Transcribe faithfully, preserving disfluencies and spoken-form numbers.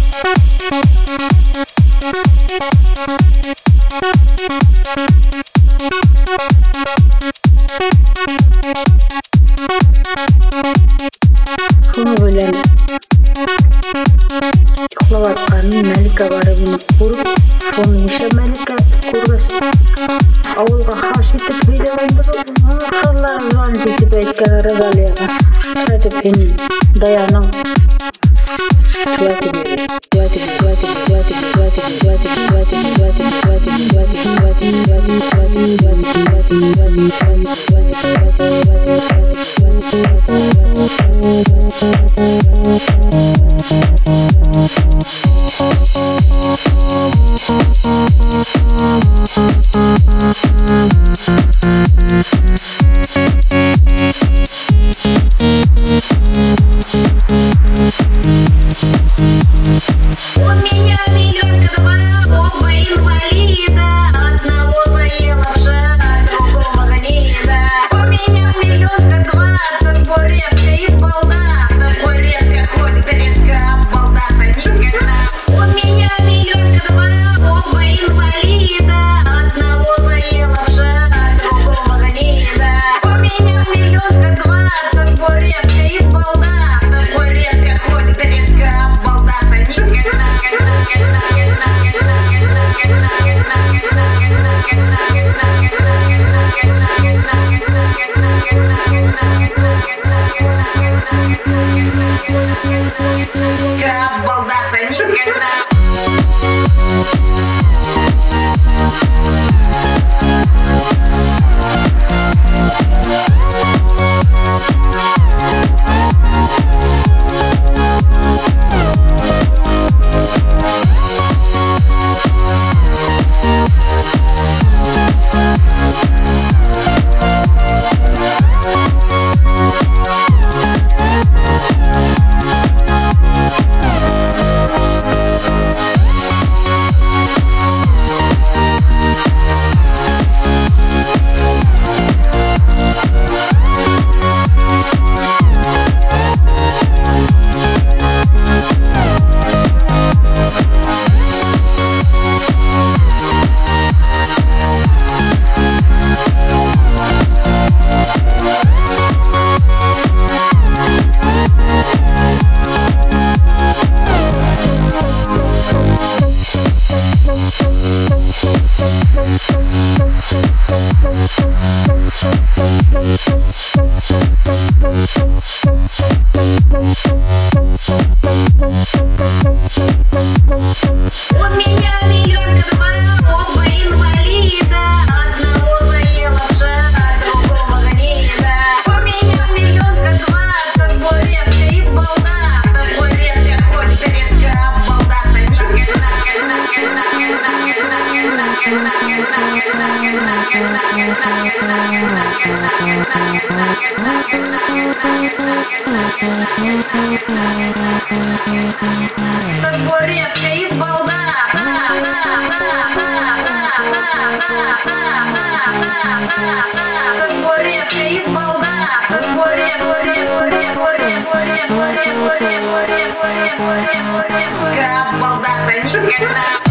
Шуны ойланып, ұйықтап жатқанын Мәлика барып көріп, соны неше Мәлика көргөс ауылға хаш етіп бейдегендігі қарлары жан жетіп айтқан Розалияға шайтып сені Даяның шуатып еді. Шуатып, шуатып, шуатып, шуатып, шуатып, шуатып, шуатып, шуатып, шуатып, шуатып, У меня миллионка два, оба инвалида, одного заела в жар, другого гнида. У меня миллионка два, такой редко и балда, такой редко ходит, редко балда-то никогда. У меня миллионка два, оба инвалида, одного заела в жар, другого гнида. У меня миллионка два, такой редко и балда, такой редко ходит, редко балда-то никогда. Балда-то никогда. У меня миллионка два, оба инвалида, одного заела в жар, другого гнида. У меня миллионка два, такой редко и балда, такой редко ходит, редко балда-то никогда. Такой редко и балда. Такой редко и балда. Такой редко, редко, редко, редко, редко, редко, редко, редко, редко, редко, редко, редко, балда-то никогда.